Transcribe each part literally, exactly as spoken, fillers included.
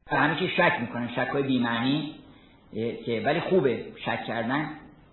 همیشه شک میکنن، شک‌های بی‌معنی که ولی خوبه شک کردن،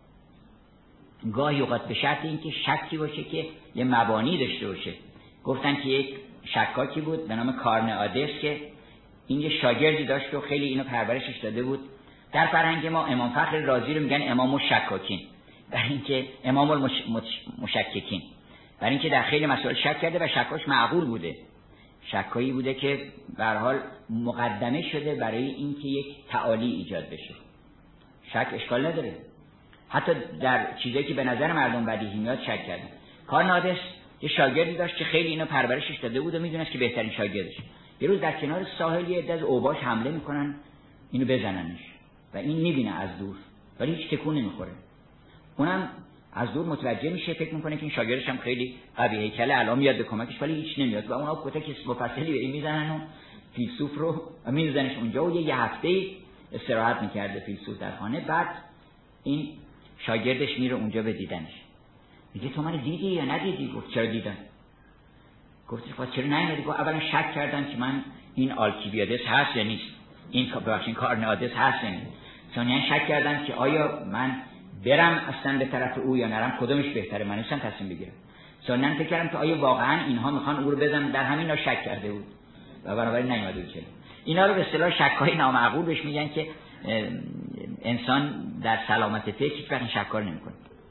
گاهی اوقات به شرط اینکه شکی باشه که یه مبانی داشته باشه. گفتن که یک شکاکی بود به نام کارنئادس که این یه شاگردی داشت و خیلی اینو پرورشش داده بود. در فرهنگ ما امام فخر رازی رو میگن امام الشکاکین، برای اینکه امام المشککین، برای اینکه در خیلی مسائل شک کرده و شکاش معقول بوده، شکایی بوده که به هر حال مقدمه شده برای اینکه یک تعالی ایجاد بشه. شک اشکال نداره، حتی در چیزایی که به نظر مردم بدیهی میاد شک کردن. کارنئادس یه شاگردی داشت که خیلی اینو پرورشش داده بود و میدونست که بهترین شاگردشه. یه روز در کنار ساحل یه عده از اوباش حمله میکنن اینو بزننش و این میبینه از دور ولی هیچ تکون نمیخوره. اونم از دور متوجه میشه، فکر میکنه که این شاگردش هم خیلی قوی هیکله الان میاد به کمکش، ولی هیچ نمیاد و اونا کتک مفصلی به این میزنن و فیلسوف رو میزننش اونجا و یه هفته استراحت میکرده فیلسوف در خانه. بعد این شاگردش میره اونجا به دیدنش، میگه تو من دیدی یا ندیدی؟ گفت چرا دیدم. گفتش خب چرا نیومدی؟ گفت اولا شک کردم که من این آلکیبیادس هست یا نیست، این ببخشید کارنئادس هست یا نیست. ثانیا شک کردم که آیا من برم اصلا به طرف او یا نرم، کدومش بهتره، من نیستم تصمیم بگیرم. ثانیا فکر کردم که آیا واقعا اینها میخوان او رو بزنن، در همین ها شک کرده بود و بنابراین نیومد بود. اینا رو به اصطلاح شک‌های نامعقول بهش میگن که انسان در سلامت فکر هیچ وقت شکار نمیکنه.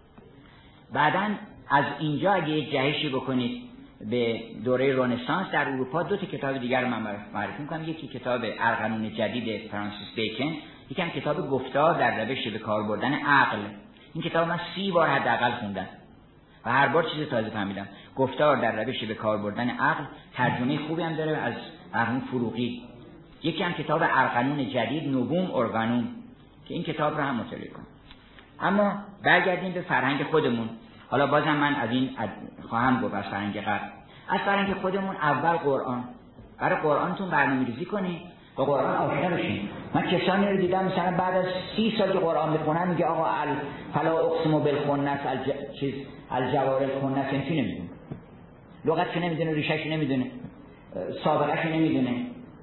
بعداً از اینجا اگه یک جهشی بکنید به دوره رنسانس در اروپا، دو تا کتاب دیگر رو من معرفی میکنم. یکی کتاب ارقنون جدید فرانسیس بیکن، یکی هم کتاب گفتار در روش به کار بردن عقل. این کتاب من سی بار حداقل خوندم و هر بار چیز تازه فهمیدم. گفتار در روش به کار بردن عقل ترجمه خوبی هم داره از مرحوم فروغی. یکی هم کتاب ارقنون جدید نووم ارگانوم که این کتاب رو هم مطالعه کنم. اما برگردیم به فرهنگ خودمون. حالا بازم من از این خواهم گفت از فرهنگ قبل. از فرهنگ خودمون اول قرآن. برای قرآنتون برنامه‌ریزی کنید، با قرآن آشنا بشین. من کسانی رو دیدم مثلا بعد از سی سال که قرآن میخونن میگه آقا ال فلا اقسم بالخنس الج... چیز الجوار الخنس، این چی نمیدونه، لغتش نمیدونه، ریشه‌ش نمیدونه، سابقه‌ش نمیدونه.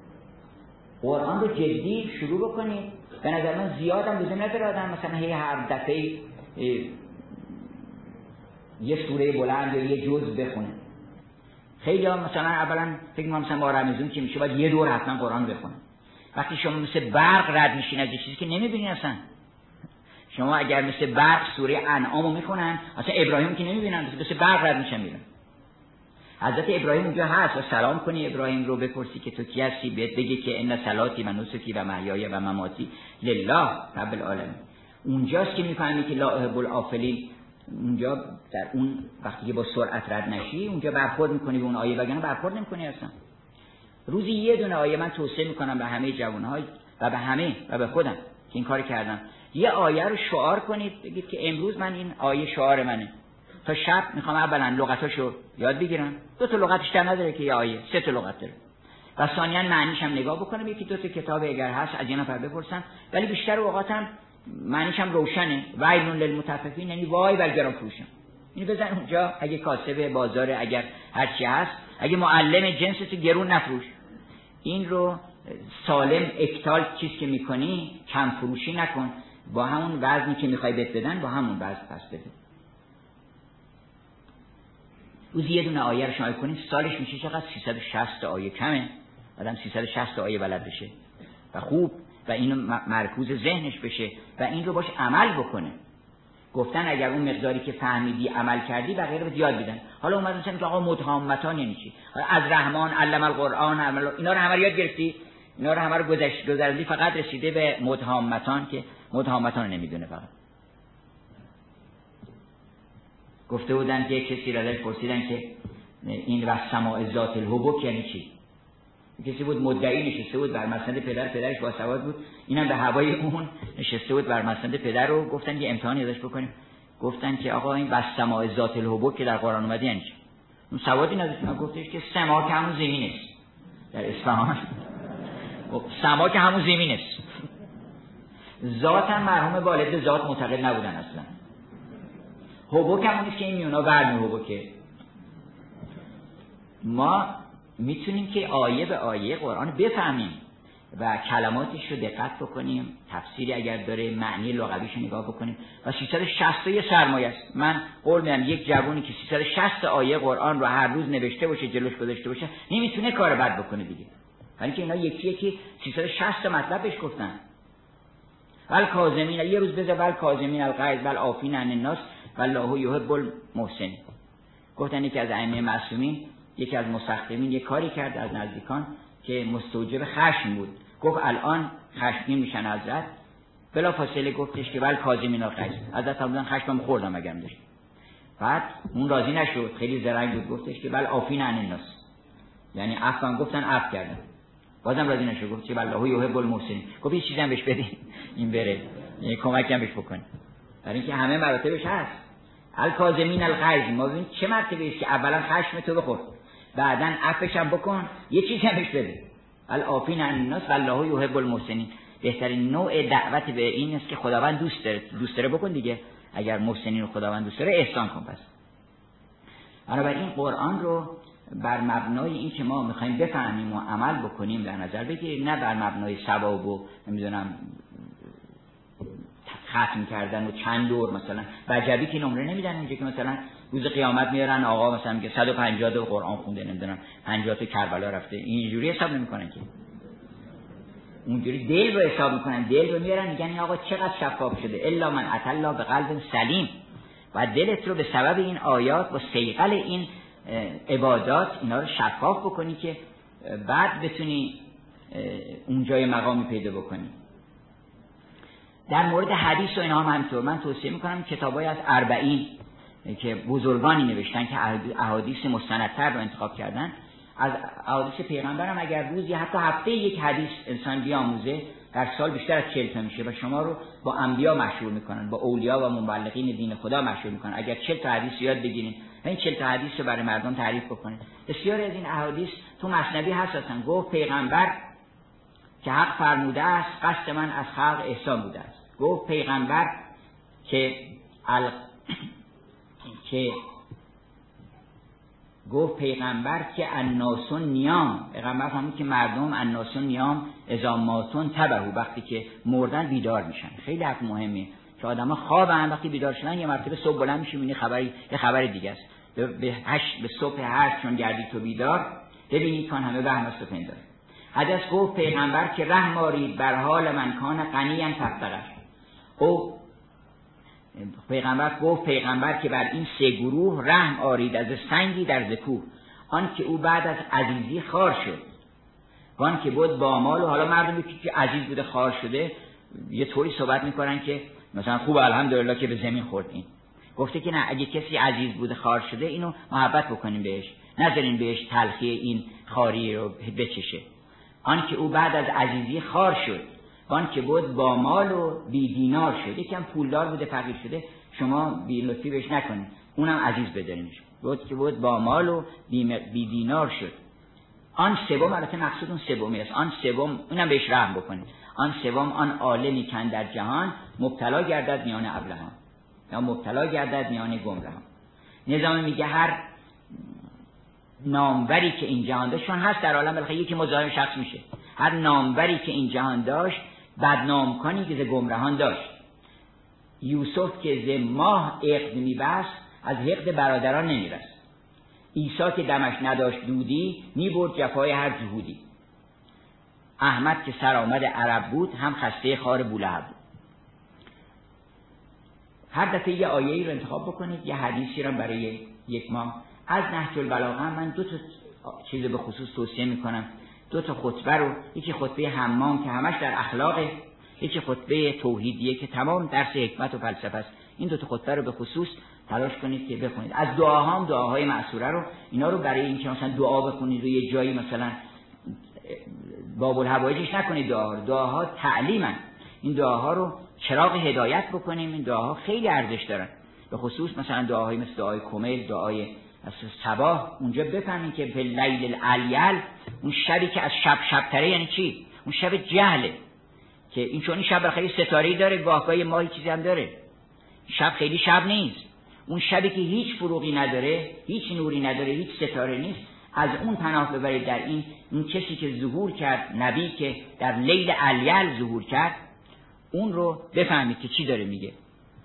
قرآن رو جدی شروع بکنید. به نظر من زیادم لزوم نداره آدم مثلا هی هر دفعه یه سوره بلند یا یه جزء بخونه. خیلی ها مثلا اولا فکر می‌کنم مثلا با رمضان که میشه باید یه دور حتما قرآن بخونه. وقتی شما مثل برق رد میشین از یه چیزی که نمی‌بینید اصلا. شما اگر مثل برق سوره انعامو میخونن، اصلا ابراهیم که نمی‌بینن، مثل برق رد میشن میرن. حضرت ابراهیم اونجا هست و سلام کنی ابراهیم رو، بپرسی که تو کی هستی، بهت بگه که ان صلاتی و نسکی و محیای و مماتی لله رب العالمین. اونجاست که میفهمی که لا احب الافلین. اونجا در اون وقتی که با سرعت رد نشی اونجا برخورد میکنی به اون آیه، وگرنه برخورد نمیکنی اصلا. روزی یه دونه آیه من توصیه میکنم به همه جوان‌ها و به همه و به خودم که این کار کردم. یه آیه رو شعار کنید، بگید که امروز من این آیه شعار منه. تا شب میخوام اولا لغتاشو یاد بگیرم. دو تا لغتش در نداره که یه آیه، سه تا لغت داره. و ثانیاً معنیش هم نگاه بکنم، یکی دو تا کتاب اگر هست از یه نفر بپرسم، ولی بیشتر اوقاتم معنیش هم روشنه. ویل للمطففین، یعنی وای بر گران فروشان. اینو بزن اونجا، اگه کاسب بازار، اگر هر چی هست، اگه معلم جنست گرون نفروش. این رو سالم اکتال چیز که میکنی کم فروشی نکن، با همون وزنی که میخوای بهت بدن با همون وزن پس بده. روزی یه دونه آیه رو شامل کنید، سالش میشه چقدر؟ سیصد و شصت آیه. کمه آدم سیصد و شصت آیه بلد بشه و خوب و اینو مرکوز ذهنش بشه و این رو باش عمل بکنه. گفتن اگر اون مقداری که فهمیدی عمل کردی بقیه رو یاد بدن. حالا اومد مثلا که آقا مدهامتان یعنی چی؟ از رحمان علم القرآن علم، اینا رو همه رو یاد گرفتی، اینا رو همه رو گذشت گذروندی، فقط رسیده به مدهامتان که مدهامتان نمیدونه. فقط گفته بودن که کسی را ازش پرسیدن که این و سماع ذات الحبک یعنی چی؟ کسی بود مدعی نشسته بود بر مسند پدر، پدرش با سواد بود، اینم به هوای اون نشسته بود بر مسند پدر رو. گفتن که امتحانی ازش بکنیم. گفتن که آقا این و سماع ذات الحبک که در قرآن اومده یعنی چی؟ اون سوادی نداشت. گفتش که سما که همون زمین است در اصفهان. سما که همون زمین است. ذات هم مرحوم والد ذات معتقد نبودن اصلا. حبک هم اونیست که این میونا ورمی حبکه. ما میتونیم که آیه به آیه قرآن بفهمیم و کلماتش رو دقت بکنیم، تفسیری اگر داره معنی لغویش رو نگاه بکنیم. و سیصد و شصت یه سرمایه است. من قول میدم یک جوونی که سیصد و شصت آیه قرآن رو هر روز نوشته باشه، جلوش گذاشته باشه، نمیتونه کار بد بکنه دیگه. ولی که اینا یکی یکی سیصد و شصت مطلب بهش گفتن. ول کاظمین، یه روز بذار ول کاظمین الغیظ ول عافین عن الناس والله یحب المحسنین. گفتن یکی از ائمه معصومین، یکی از مستخدمین یک کاری کرد از نزدیکان که مستوجب خشم بود. گفت الان خشمگین میشن حضرت. بلا فاصله گفتش که ول کاظمین الغیظ. حضرت فرمودن خشمم خوردم اگرم داشت. بعد اون راضی نشد، خیلی زرنگ بود، گفتش که ول عافین عن الناس، یعنی عفو گفتن عفو کردن. بازم راضی نشد، گفت که والله یحب المحسنین. گفت یه چیزی هم بهش بدین این بره، یعنی کمکم بهش بکنه. برای اینکه همه مراتبش هست. الکاظمین الغیظ، ما ببین چه مرتبه است که اولا خشم تو بخور، بعداً عفوش هم بکن، یه چیزی هم بهش بده. العافین عن الناس والله یحب المحسنین. بهترین نوع دعوت به این است که خداوند دوست داره، دوست داره بکن دیگه. اگر محسنین رو خداوند دوست داره احسان کن. پس بنابراین قرآن رو بر مبنای این که ما میخوایم بفهمیم و عمل بکنیم در نظر بگیرید، نه بر مبنای ثواب و نمیدونم ختم کردن و چند دور. مثلا وجبی که نمره نمیدن اونجا که مثلا روز قیامت میارن آقا مثلا میگه صد و پنجاه تا قرآن خونده، نمیدونم پنجاه تا کربلا رفته، اینجوری حساب نمیکنن که. اونجوری دل رو حساب میکنن، دل رو میارن میگن این آقا چقدر شفاف شده. الا من اتى الله بقلب سلیم. و دلت رو به سبب این آیات و صیقل این عبادات اینا رو شفاف بکنی که بعد بتونی اونجای مقامی پیدا بکنی. در مورد حدیث و اینا هم همینطور. من توصیه میکنم کتابای از اربعین که بزرگانی نوشتن که احادیث مستندتر رو انتخاب کردن، از احادیث پیغمبر هم اگر روزی حتی هفته یک حدیث انسان بیاموزه، در سال بیشتر از چهل تا میشه و شما رو با انبیا مشهور میکنن، با اولیا و مبلغین دین خدا مشهور میکنن. اگر چهل تا حدیث یاد بگیرین و این چهل تا حدیث رو برای مردم تعریف بکنید. بسیاری از این احادیث تو مثنوی هست. هستن گفت پیغمبر که حق فرموده است قصد من از خلق احسان بوده است. گفت پیغمبر که ال... که گفت پیغمبر که الناسون نیام، پیغمبر فهمید که مردم الناسون نیام اذا ماتون تبهو، وقتی که مردن بیدار میشن. خیلی حرف مهمه که آدما خوابن، وقتی بیدار شدن یه مرتبه صبح بلند میشه میبینی خبری، یه خبر دیگه است. به هشت به صبح هشت چون گردی تو بیدار ببینید کان همه وهم است و پندار. حدیث گفت پیغمبر که رحم آرید بر حال من کان غنیاً فقرش. او پیغمبر گفت پیغمبر که بر این سه گروه رحم آرید از سنگی در زکوه، آن که او بعد از عزیزی خار شد، وان که بود با مال. و حالا مردمی که عزیز بوده خار شده یه طوری صحبت میکنن که مثلا خوب الحمدلله که به زمین خوردین. گفته که نه، اگه کسی عزیز بوده خار شده اینو محبت بکنیم بهش، نذارین بهش تلخی این خاری رو بچشه. آن که او بعد از عزیزی خار شد، وان که بود با مال و بی دینار شد. یکم پولدار بوده فقیر شده، شما بی لطفی بهش نکنید، اونم عزیز بدارینش. بود که بود با مال و بی, بی دینار شد. آن سوم، البته مقصود اون سومی است، آن سوم اونم بهش رحم بکنید. آن سوم آن عالمی که در جهان مبتلا گردد میان ابلهان، یا مبتلا گردد میان گمراهان. نظام میگه هر ناموری که این جهان داشت، چون هست در عالم بالاخره یکی مزاحم شخص میشه، هر ناموری که این جهان داشت بدنام کنی که ز گمراهان داشت. یوسف که ز ماه عقد میبست، از حقد برادران نمیرست. عیسی که دمش نداشت دودی، میبرد جفای هر جهودی. احمد که سرآمد عرب بود، هم خسته خار بولهب بود. هر دفعه یه آیه‌ای رو انتخاب بکنید، یه حدیثی رو برای یک ماه. از نهج البلاغه من دو تا چیز به خصوص توصیه میکنم. دو تا خطبه رو، یکی خطبه حمام که همش در اخلاقه، یکی خطبه توحیدیه که تمام درس حکمت و فلسفه است. این دو تا خطبه رو به خصوص تلاش کنید که بخونید. از دعاها هم دعاهای معصوره رو، اینا رو برای اینکه مثلا دعا بخونید و یه جایی مثلا باب الحوائجش نکنید، دعاها رو، دعاها تعلیمن. این دعاها رو چراغ هدایت بکنیم. این دعاها خیلی ارزش دارن، به خصوص مثلا دعاهای مثل دعای کمیل، دعای از صباح. اونجا بفهمین که فی اللیل الالیل، اون شبی که از شب شبتره یعنی چی؟ اون شب جهله که این چون این شب خیلی ستاره‌ای داره، گاهگاهی ماهی چیزی هم داره. شب خیلی شب نیست. اون شبی که هیچ فروغی نداره، هیچ نوری نداره، هیچ ستاره نیست، از اون پناه ببرید در این این کسی که ظهور کرد، نبی که در لیل الیل ظهور کرد، اون رو بفهمید که چی داره میگه.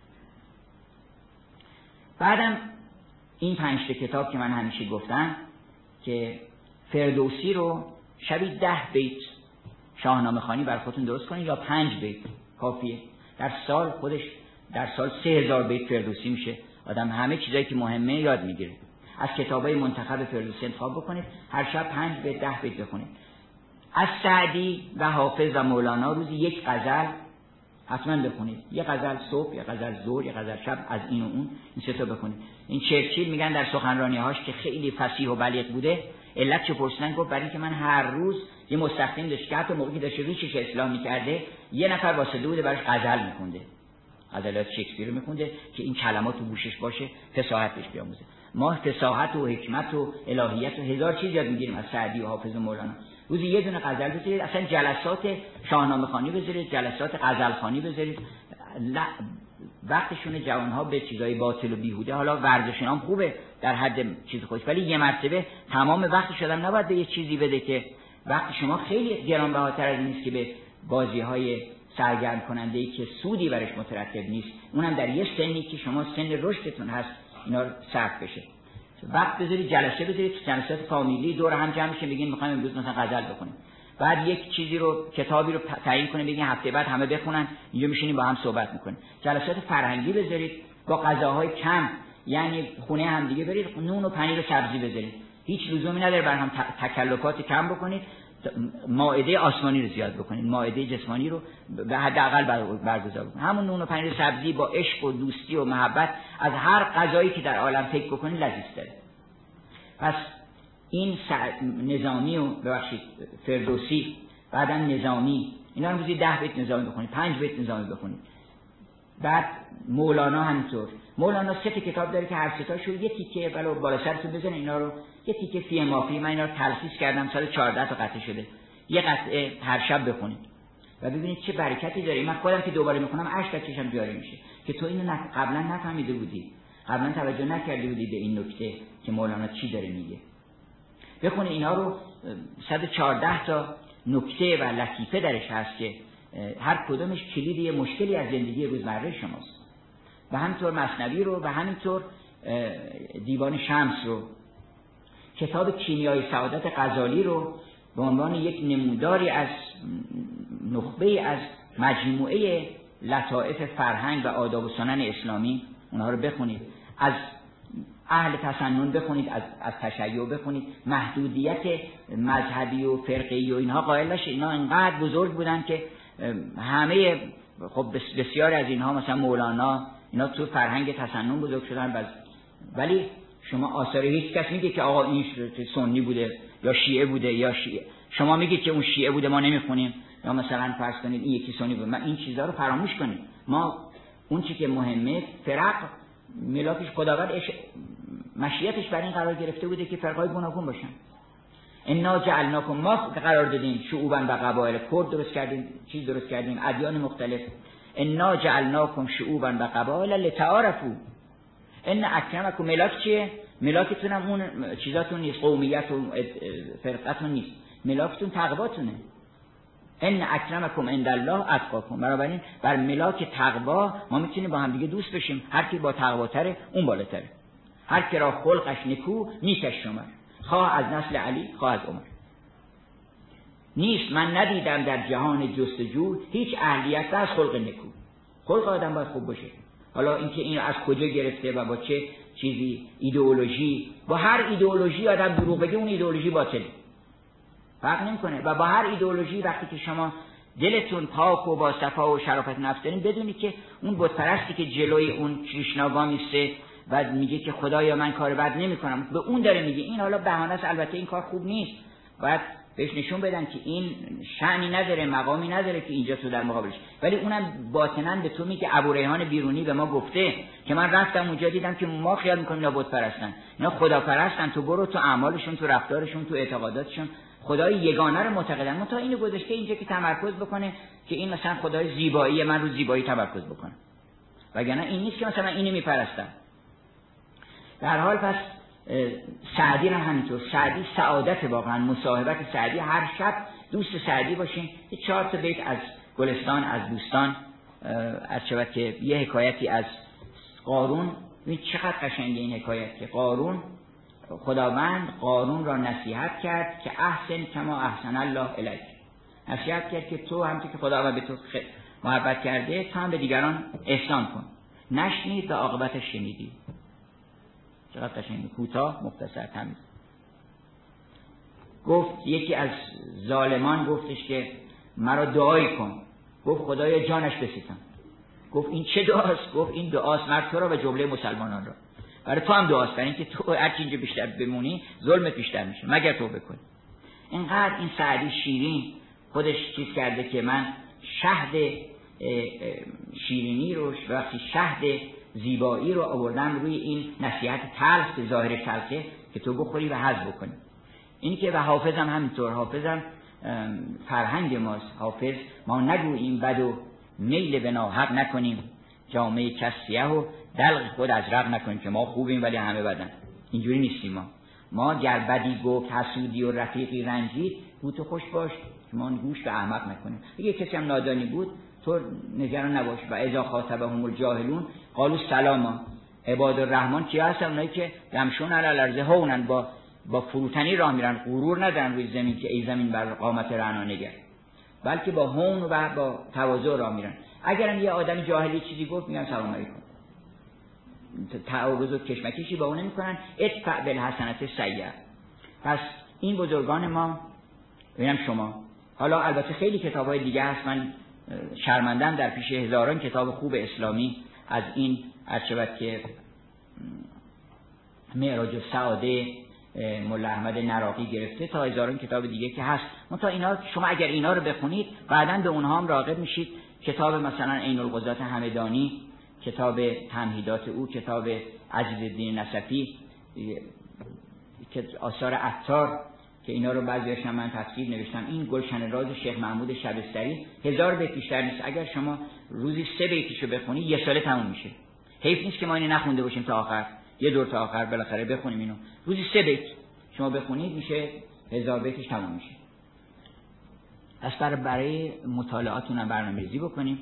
بعدم این پنج تا کتاب که من همیشه گفتم که فردوسی رو شبیه ده بیت شاهنامه خوانی بر خودتون درست کنید یا پنج بیت کافیه. در سال خودش در سال سه هزار بیت فردوسی میشه. آدم همه چیزایی که مهمه یاد میگیره. از کتابای منتخب فردوسی انتخاب بکنید، هر شب پنج بیت ده بیت بخونید. از سعدی و حافظ و مولانا روزی یک غزل حتما بخونید. یه غزل صبح، یه غزل ظهر، یه غزل شب، از این و اون این سه تا بخونید. این چرچیل میگن در سخنرانی‌هاش که خیلی فصیح و بلیغ بوده، علت چه پرسیدن گفت برای اینکه من هر روز یه مستخدم داشت که حتی موقعی که داشت ریشش اصلاح می‌کرده یه نفر واسطه بوده براش غزل می‌خونده. غزلات شکسپیر رو می‌خونده که این کلمات تو گوشش باشه، فصاحت بهش بیاموزه. ما فصاحت و حکمت و الهیات و هزار چیز یاد می‌گیریم از سعدی و حافظ و مولانا. روزی یه دونه غزل بذارید، اصلا جلسات شاهنامه خوانی بذارید، جلسات غزل خوانی بذارید. وقتشون جوان‌ها به چیزای باطل و بیهوده، حالا ورزش اینا هم خوبه در حد چیز خودش، ولی یه مرتبه تمام وقتش آدم نباید به یه چیزی بده که وقت شما خیلی گرانبهاتر از این است که به بازی‌های سرگرم کننده‌ای که سودی برش مترتب نیست، اونم در یه سنی که شما سن رشدتون هست اینا رو صرف بشه. وقت بذارید جلسه بذارید، جلسات فامیلی دور هم جمع میشه، بگین می‌خوایم امروز مثلا غزل بخونیم. بعد یک چیزی رو کتابی رو تعیین کنه بگین هفته بعد همه بخونن، اینجا میشینیم با هم صحبت میکنیم. جلسات فرهنگی بذارید با غذاهای کم، یعنی خونه هم دیگه برید نون و پنیر و سبزی بذارید. هیچ لزومی نداره بر هم تکلفات کم بکنید، مائده آسمانی رو زیاد بکنید، مائده جسمانی رو به حداقل برگزار بکنید. همون نون و پنیر و سبزی با عشق و دوستی و محبت از هر غذایی که در عالم فکر بکنید لذیذتره. پس این نظامی و ببخشید فردوسی، بعداً نظامی، اینا رو روزی ده بیت نظامی بخونید، پنج بیت نظامی بخونید. بعد مولانا همینطور. مولانا سه تا کتاب داره که هر سه تاشو یه تیکه بالا بالا سرتون بزنه، اینا رو یه تیکه فی مافی، من اینا رو تلخیص کردم، سال چهارده تا قطعه شده. یه قطعه هر شب بخونید و ببینید چه برکتی داره. من خودم که دوباره میخونم اشک از چشم جاری میشه که تو اینو نف... قبلا نفهمیده بودی، قبلا توجه نکرده بودی به این نکته که مولانا چی داره میگه. بخونید اینا رو. صد و چهارده تا نکته و لطیفه درش هست که هر کدومش کلید یه مشکلی از زندگی روزمره شماست. و همینطور مثنوی رو و همینطور دیوان شمس رو. کتاب کیمیای سعادت غزالی رو به عنوان یک نموداری از نخبه از مجموعه لطائف فرهنگ و آداب و سنن اسلامی اونها رو بخونید. از اهل تسنن بخونید، از از تشیع بخونید. محدودیت مذهبی و فرقه‌ای و اینها قائل نشید. اینا انقدر بزرگ بودن که همه خب بسیاری از اینها مثلا مولانا اینا تو فرهنگ تسنن بزرگ شدن، ولی شما آثار هیچ کس میگه که آقا این سنی بوده یا شیعه بوده یا شیعه، شما میگید که اون شیعه بوده ما نمیخونیم، یا مثلا فرض کنید این یکی سنی بوده. من این چیزا رو فراموش کنید. ما اون چی که مهمه فرق ملاکش خداوند مشیتش بر این قرار گرفته بوده که فرقای گوناگون باشن. انا جعلناکم، ما قرار دادیم شعوبا و قبایل، کرد درست کردیم، چیز درست کردیم، ادیان مختلف. انا جعلناکم شعوبا و قبایل لتعارفوا. ان اکرمکم، ملاک چیه؟ ملاکتون هم اون چیزاتون نیست، قومیت و فرقتون نیست، ملاکتون تقواتونه. ان اکرمکم عند الله اتقاکم. بنابراین بر ملاک تقوا ما میتونیم با هم دیگه دوست بشیم. هر کی با تقواتره اون بالاتره. هر کی را خلقش نکو نیکش شمر، خواه از نسل علی خواه از عمر. نیست من ندیدم در جهان جستجو هیچ اهلیت از خلق نکو. خلق آدم باید خوب باشه. حالا اینکه این از کجا گرفته و با چه چیزی، ایدئولوژی، با هر ایدئولوژی آدم دروغ بگه اون ایدئولوژی باطله، فرق نمیکنه. و با هر ایدئولوژی وقتی که شما دلتون پاک و با صفا و شرافت نفس دارین، بدونید که اون بت پرستی که جلوی اون کریشناگاه میسته و میگه که خدایا من کار بد نمیکنم، به اون داره میگه این حالا بهانه است، البته این کار خوب نیست، باید بهش نشون بدن که این شأنی نداره، مقامی نداره که اینجا تو در مقابلش. ولی اونم باطناً به تو میگه. ابو ریحان بیرونی به ما گفته که من رفتم اونجا دیدم که ما خیال میکنیم اینا بت پرستن، اینا خدا پرستن. تو برو تو اعمالشون، تو رفتارشون، تو اعتقاداتشون خدای یگانه رو معتقدن. من تا اینو گذاشته اینجا که تمرکز بکنه که این مثلا خدای زیبایی، من رو زیبایی تمرکز بکنم، وگرنه این نیست که مثلا اینو میپرستم. در حال پس سعدی هم همینطور. سعدی سعادت واقعا مصاحبت سعدی، هر شب دوست سعدی باشین. یه چهار تا بیت از گلستان از بوستان از شود که یه حکایتی از قارون. این چقدر قشنگه این حکایت که قارون، خداوند قارون را نصیحت کرد که احسن کما احسن الله الیک. نصیحت کرد که تو همونطور که خداوند به تو محبت کرده تو هم به دیگران احسان کن. نشنید و عاقبتش شنیدی. چقدر قشنگه، کوتاه مختصر تمیز. گفت یکی از ظالمان گفتش که مرا دعایی کن. گفت خدایا جانش بستان. گفت این چه دعاست؟ گفت این دعاست مرد تو را و جمله مسلمانان را. برای تو هم دعاست، برای اینکه تو هرچی اینجا بیشتر بمونی ظلمت بیشتر میشه مگر تو بکنی. اینقدر این سعدی شیرین خودش چیز کرده که من شهد شیرینی رو وقتی شهد زیبایی رو آوردم روی این نصیحت تلخ که ظاهر تلخه که تو بخوری و هضم بکنی. این که و حافظم همینطور. حافظم فرهنگ ماست. حافظ ما نگوییم بد و میل به ناحق نکنیم، جامعه کس سیاه و دلق خود ازرق نکنیم که ما خوبیم ولی همه بدن. اینجوری نیستیم ما. ما گر بدی گفت حسودی و رفیقی رنجید گو تو خوش باش که ما گوش به احمق نکنیم. اگه کسی هم نادانی بود تو نگران نباش. و اذا خاطبهم الجاهلون قالوا سلاما. عباد الرحمن کیا هستن؟ اونایی که یمشون علی الارض هونن، با با فروتنی راه میرن، غرور ندارن روی زمین که ای زمین بر قامت رعنا نگر، بلکه با هون و با تواضع راه میرن. اگرم یه آدم جاهلی چیزی گفت میگن سلام علیکم، تعارض و کشمکشی با اون نمیکنن. ادفع بالحسنة السیئة. پس این بزرگان ما، ببینم شما، حالا البته خیلی کتاب‌های دیگه هست، من شرمندم در پیش هزاران کتاب خوب اسلامی از این عرشبت که معراج السعاده مولا احمد نراقی گرفته تا هزاران کتاب دیگه که هست. منتها اینا شما اگر اینا رو بخونید بعداً به اونها هم راغب میشید. کتاب مثلا عین القضات همدانی، کتاب تمهیدات او، کتاب عزیزالدین نصفی، آثار عطار که اینا رو بعضی‌هاش من تفسیر نوشتم. این گلشن راز شیخ محمود شبستری هزار بیت بیشتر نیست. اگر شما روزی سه بیتشو بخونی یه ساله تموم میشه. حیف نیست که ما اینو نخونده باشیم تا آخر، یه دور تا آخر بالاخره بخونیم اینو. روزی سه بیت شما بخونید میشه هزار بیتش تموم میشه. پس برای مطالعاتون هم برنامه‌ریزی بکنیم.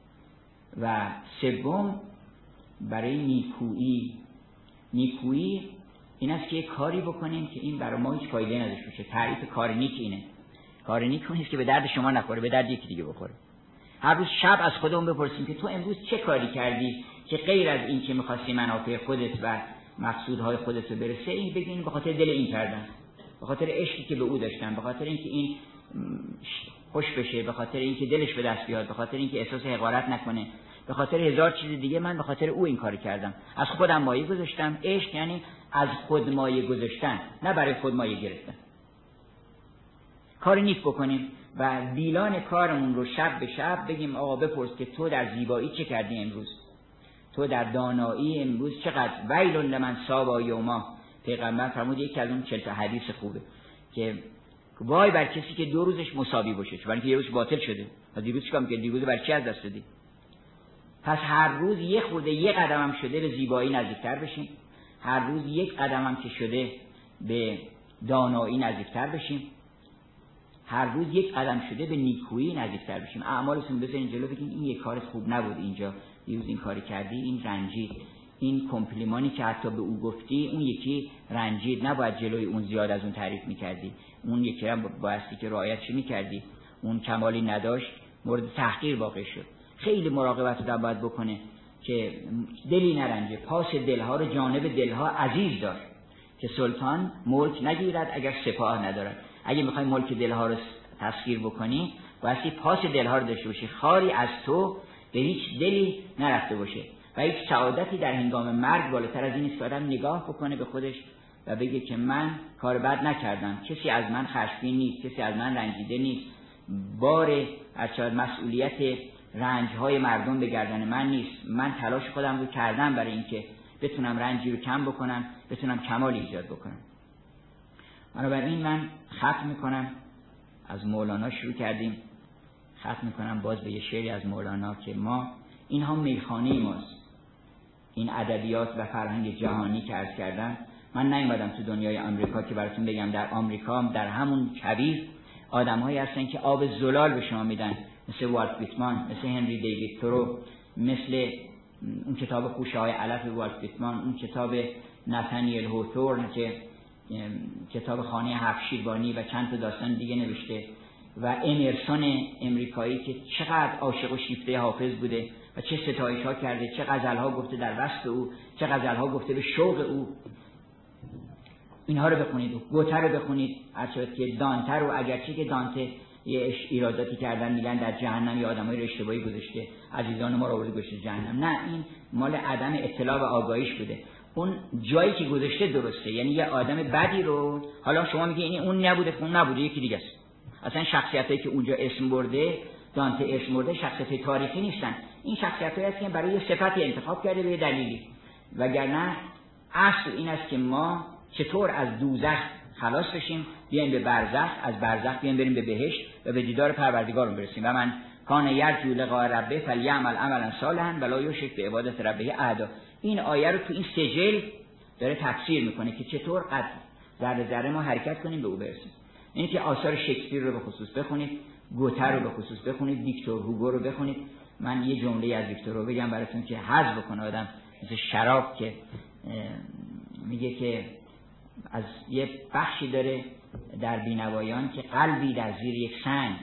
و سوم برای نیکویی. نیکویی این است که یک کاری بکنیم که این برای ما هیچ فایده نداشته باشه. تعریف کار نیک اینه. کار نیک نیست که به درد شما نخوره، به درد یکی دیگه بخوره. هر روز شب از خودمون بپرسیم که تو امروز چه کاری کردی که غیر از این که می‌خواستی منافع خودت و مقصودهای خودت رو برسه، این بگین به خاطر دل این کردم، به خاطر عشقی که به او داشتم، به خاطر اینکه این خوش بشه، به خاطر اینکه دلش به دست بیاد، به خاطر اینکه احساس حقارت نکنه، به خاطر هزار چیز دیگه من به خاطر او این کاری کردم. از خودم مایه گذاشتم. عشق یعنی از خود مایه گذاشتن، نه برای خود مایه گرفتن. کار نیک بکنیم و دیلان کارمون رو شب به شب بگیم آقا بپرس که تو در زیبایی چه کردی امروز، تو در دانایی امروز چقدر. ویل لمن صاب یوما. پیغمبر فرمود یکی از اون چهل تا حدیث خوبه که وای بر کسی که دو روزش مساوی باشه، چون که یه روز باطل شده. و دیروز چیکار می‌کرد؟ دیروز بر چی از دست دادی؟ پس هر روز یه خورده یه قدم هم شده به زیبایی نزدیکتر بشیم. هر روز یک قدم هم که شده به دانایی نزدیکتر بشیم. هر روز یک قدم شده به نیکویی نزدیکتر بشیم. اعمالتون بذارین جلو، بگین این یک کار خوب نبود اینجا، دیروز این کاری کردی، این رنجید. این کمپلیمانی که حتی به او گفتی اون یکی رنجید، نباید جلوی اون زیاد از اون تعریف میکردی. اون یکی هم بایستی که رعایتش میکردی. اون کمالی نداشت، مورد تحقیر واقع شد. خیلی مراقبت رو باید بکنه که دلی نرنجه. پاس دلها رو جانب دلها عزیز دار که سلطان ملک نگیرد اگر سپاه ندارد. اگه میخوای ملک دلها رو تسخیر بکنی بایستی پاس دلها رو داشته باشی، خاری از تو به هیچ دلی نرفته باشه. و هیچ سعادتی در هنگام مرگ بالاتر از این است که آدم نگاه بکنه به خودش و بگه که من کار بد نکردم، کسی از من خشمگین نیست، کسی از من رنجیده نیست، بار از مسئولیت رنج‌های مردم به گردن من نیست. من تلاش خودم رو کردم برای اینکه بتونم رنجی رو کم بکنم، بتونم کمال ایجاد بکنم. بنابراین من ختم میکنم. از مولانا شروع کردیم، ختم میکنم باز به یه شعری از مولانا که ما اینها میخانه ماست. این ادبیات و فرهنگ جهانی که عرض کردم من نیومدم تو دنیای آمریکا که براتون بگم در آمریکا در همون کویر آدم‌هایی هستن که آب زلال به شما میدن، مثل والت ویتمن، مثل هنری دیوید تورو، مثل اون کتاب خوشه‌های علف والت ویتمن، اون کتاب نتانیل هوتورن که کتاب خانه هفت شیروانی و چند تا داستان دیگه نوشته، و امرسون امریکایی که چقدر عاشق و شیفته حافظ بوده و چه ستایش‌ها کرده، چه غزل‌ها گفته در وصف او، چه غزل‌ها گفته به شوق او. اینها رو بخونید، گوته رو بخونید، هرچند که دانته رو، اگرچه که دانته یه ایراداتی کردن میگن در جهنم یه آدمای رو اشتباهی گذاشته، عزیزان ما رو آورده گذاشته جهنم. نه، این مال عدم اطلاع و آگاهیش بوده. اون جایی که گذاشته درسته، یعنی یه آدم بدی رو حالا شما میگی این اون نبوده، اون نبوده، یکی دیگه است. اصلا شخصیتایی که اونجا اسم برده، دانته اسم برده، شخصیت تاریخی نیستن. این شخصیتایی هستن که برای یه صفتی انتخاب کرده به دلیلی. وگرنه اصل این است که ما چطور از دوزخ خلاص بشیم، بیایم به برزخ، از برزخ بیایم بریم به بهشت و به دیدار پروردگارمون برسیم. و من کان یرجو لقاء ربه فلیعمل عملا صالحا ولا یشرک بعبادت ربه احدا. این آیه رو تو این سجل داره تفسیر میکنه که چطور قد ذره ذره ما حرکت کنیم به او برسیم. این که آثار شکسپیر رو به خصوص بخونید، گوته رو به خصوص بخونید، ویکتور هوگو رو بخونید. من یه جمله از ویکتور رو بگم براتون که حظ بکنه آدم، مثل شراب که میگه که از یه بخشی داره در بینوایان که قلبی در زیر یک سنگ،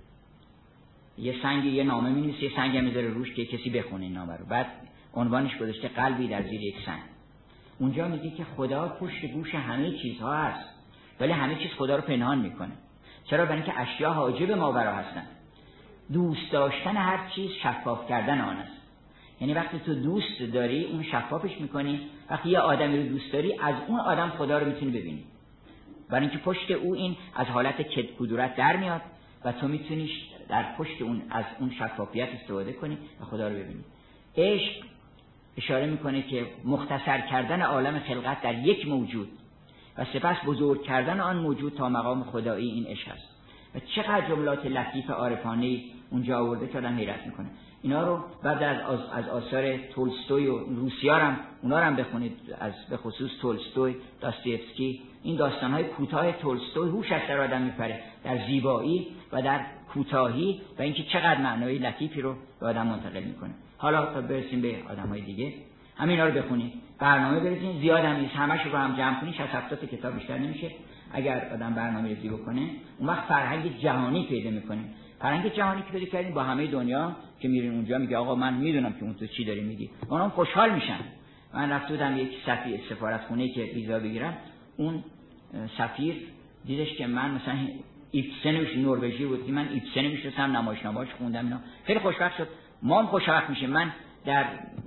یه سنگ یه نامه می‌نویسه، یه سنگ هم میذاره روش که کسی بخونه این نامه رو، بعد عنوانش گذاشته قلبی در زیر یک سنگ. اونجا میگه که خدا پشت گوش همه چیزها هست، ولی همه چیز خدا رو پنهان میکنه. چرا؟ برای اینکه اشیا حاجب ماورا هستن. دوست داشتن هر چیز شفاف کردن آن است. یعنی وقتی تو دوست داری اون شفافش میکنی، وقتی یه آدمی رو دوست داری از اون آدم خدا رو میتونی ببینی، برای اینکه پشت او این از حالت کدورت در میاد و تو میتونی در پشت اون از اون شفافیت استفاده کنی و خدا رو ببینی. عشق اشاره میکنه که مختصر کردن عالم خلقت در یک موجود و سپس بزرگ کردن آن موجود تا مقام خدایی، این عشق است. و چقدر جملات لطیف عارفانه اونجا آورده که آدم حیرت میکنه. اینا رو بعد از از آثار تولستوی و روسیا هم اونا رو هم بخونید، از به خصوص تولستوی، داستایوفسکی. این داستان‌های کوتاه تولستوی هوش از سر آدم میپره در زیبایی و در کوتاهی و اینکه چقدر معنای لطیفی رو به آدم منتقل میکنه. حالا تا برسیم به آدم‌های دیگه، همینا رو بخونید. برنامه بریزین، زیاد هم نیست، همه‌شو رو هم جمع کنید، شصت هفتاد کتاب بیشتر نمیشه. اگر آدم برنامه‌ریزی بکنه، اون وقت فرهنگ جهانی پیدا می‌کنه. فرهنگ جهانی که پیدا کردین با همه دنیا که میرین اونجا، میگه آقا من میدونم که اون تو چی داری میگی. اونام خوشحال میشن. من رفته بودم یک سفیر سفارتخونه که ویزا بگیرم، اون سفیر دیدش که من مثلا ایپسنش نروژی بود که من ایپسن میشناسم، نمایشنامه‌اش خوندم، اینا خیلی خوشبخت شد. ما هم خوشبخت میشیم. من در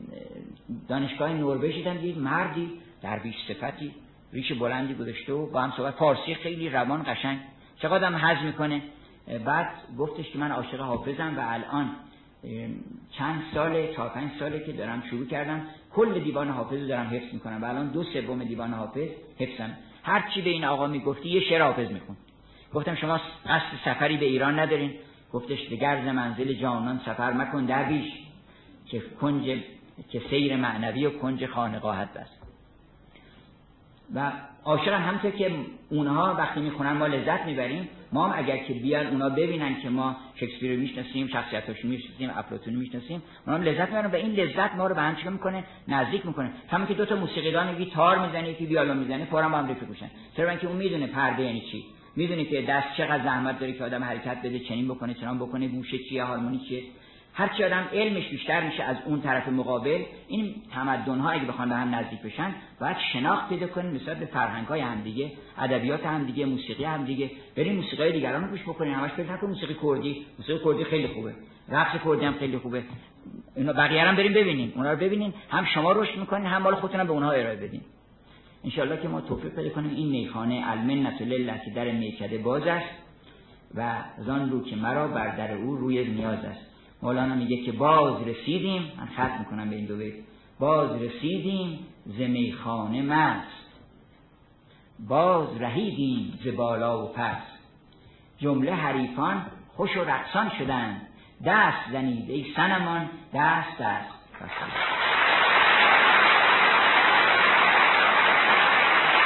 دانشگاه نروژ دیدم یک مردی درویش صفتی، ریش بلندی گذاشته و با هم صحبت فارسی خیلی روان قشنگ، چقدر هم حظ میکنه. بعد گفتش که من عاشق حافظم و الان چند ساله، چهار پنج ساله که دارم شروع کردم کل دیوان حافظ رو دارم حفظ میکنم و الان دو سوم دیوان حافظ حفظم. هر چی به این آقا میگفتی یه شعر حافظ میخوند. گفتم شما قصد سفری به ایران ندارین؟ گفتش به گرز منزل جانان سفر مکن درویش، که کنج که سیر معنوی و کنج خانقاهت بس. و عاشقم همونطور که اونها وقتی میخونن ما لذت میبریم، ما هم اگر که بیان اونا ببینن که ما شکسپیر رو میشناسیم، شخصیتاشو میشناسیم، افلاطون رو میشناسیم، اونا هم لذت میبرن و این لذت ما رو به هم چیکار میکنه؟ نزدیک میکنه. همون که دو تا موسیقیدان گیتار میزنه، یکی ویولن میزنه، فوراً با هم رفیق میشن. چرا؟ اینکه اون میدونه پرده یعنی چی، میدونه که دست چقدر زحمت داره که آدم حرکت بده، چنین بکنه، چنان بکنه، گوشه چیه، هارمونی چیه. هر چی آدم علمش بیشتر میشه از اون طرف مقابل، این تمدن‌ها اگه بخوان به هم نزدیک بشن، باید شناخت پیدا کنن نسبت به فرهنگ‌های همدیگه، ادبیات همدیگه، موسیقی همدیگه. بریم موسیقی دیگران رو گوش بکنین، همش فکر نکنید موسیقی کردی، موسیقی کردی خیلی خوبه، رقص کردی هم خیلی خوبه. اینا بقیه هم بریم ببینین، اونا رو ببینین، هم شما رشد می‌کنین، هم مال خودتون به اونها ارائه بدین. ان شاءالله که ما توفیق پیدا کنیم این میخانه المنت لله که در میکده باز است و زان رو که مرا بر در او روی نیاز است. مولانا میگه که باز رسیدیم، من ختم میکنم به این دو بیت، باز رسیدیم ز میخانه مست، باز رهیدیم ز بالا و پس، جمله حریفان خوش و رقصان شدند، دست زنید ای صنمان دست دست.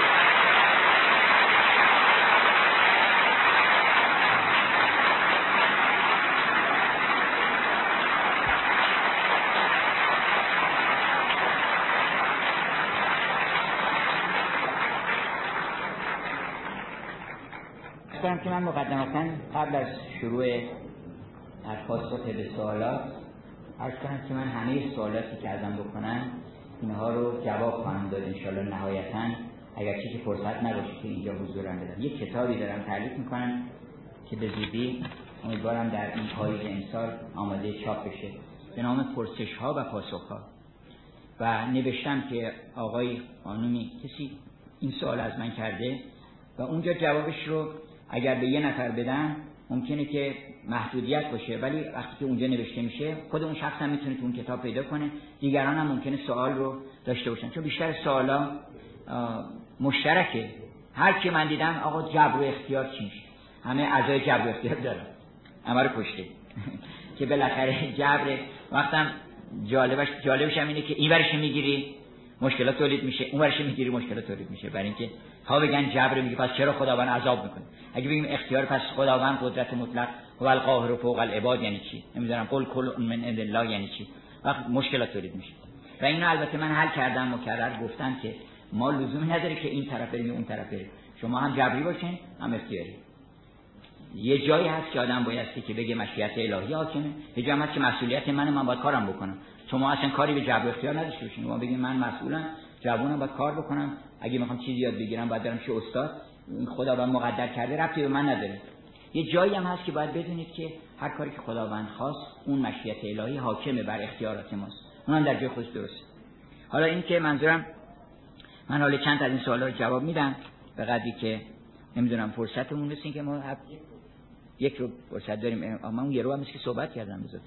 کنم که من مقدمتاً قبل از شروع در پاسخ به سوالات عرض کنم که من همه سوالاتی که ازم بکنن اینها رو جواب خواهم داد انشاءالله نهایتاً، اگرچه که فرصت نباشه که اینجا حضورم بدم. یک کتابی دارم تألیف میکنم که به زودی امیدوارم در این پاییز امسال آماده چاپ بشه، به نام پرسش ها و پاسخ ها. و نوشتم که آقای خانومی کسی این سوال از من کرده و اونجا جوابش رو اگر به یه نفر بدم ممکنه که محدودیت باشه، ولی وقتی که اونجا نوشته میشه خود اون شخص هم میتونه تو اون کتاب پیدا کنه، دیگران هم ممکنه سوال رو داشته باشن، چون بیشتر سوالا مشترکه. هر کی من دیدم آقا جبر و اختیار چی میشه، همه اعضای جبر و اختیار دارن، همه رو کشته که بالاخره جبر وقتم جالبش جالبش هم اینه که این ورش میگیری مشکلات تولید میشه، اون ورش میگیری مشکلات تولید میشه. برای اینکه ها بگن جبر میگه پس چرا خداوند عذاب میکنه، اگه بگیم اختیار پس خداوند قدرت مطلق و القاهر فوق العباد یعنی چی، نمیدونم قل کل من عند الله یعنی چی، وقت مشکلات تولید میشه. و اینو البته من حل کردم، مکرر گفتم که ما لزومی نداره که این طرف بریم اون طرف بریم، شما هم جبری باشین هم اختیاری. یه جایی هست که آدم بایستی که بگه مشیت الهی حاکمه، یه جایی هست که مسئولیت منه، من باید کارم بکنم. شما اصلا کاری به جبر و اختیار نداشته باشین، ما بگیم من مسئولم، جوونم باید کار بکنم، اگه میخوام چیزی یاد بگیرم باید برم پیش استاد، خداوند مقدر کرده ربطی به من نداره. یه جایی هم هست که باید بدونید که هر کاری که خداوند خواست اون مشیت الهی حاکمه بر اختیارات ماست، اونم در جای خودش درسته. حالا این که منظورم من حالا چند تا از این سوالا رو جواب میدم به قدری که نمیدونم فرصتمون رسید که ما یک رو فرصت داریم. اما اون یه رو هم که صحبت کردم بذات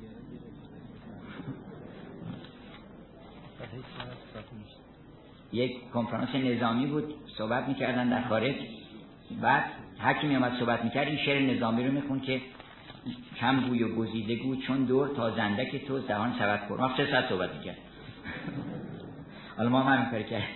یک کنفرانس نظامی بود، صحبت میکردن در خارج، بعد هر کی میومد صحبت میکرد این شعر نظامی رو میخوند که کم گوی و گزیده گو چون دور تا زندک تو دهان سبد پر. ما سه ساعت صحبت میکرد. حالا ما هم همین کار کردیم.